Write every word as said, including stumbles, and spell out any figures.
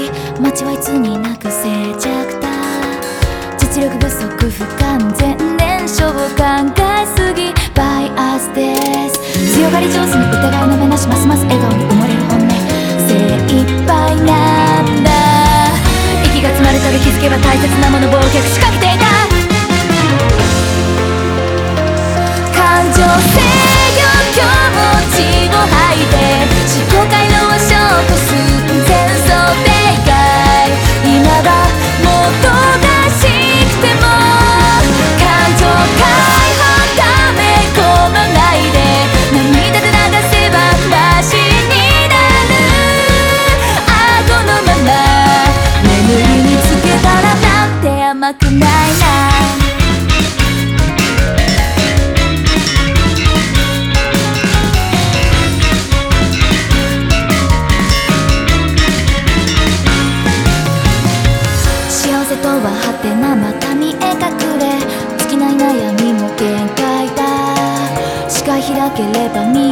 り街はいつになく静寂だ。実力不足不完全燃焼考えすぎバイアスです。強がり上手に疑いの目なしますます笑顔に埋もれる本音精一杯なんだ。息が詰まるたび気づけば大切なもの忘却しかけていた。感情制御境地を吐いて思考回路をショート寸前想定外。今はもどかしくても感情解放ため込まないで涙で流せばマシになる。顎のまま眠りにつけたらなんて甘くないな。幸せとは果てなまた見え隠れ尽きない悩みも限界だ。視界開ければ見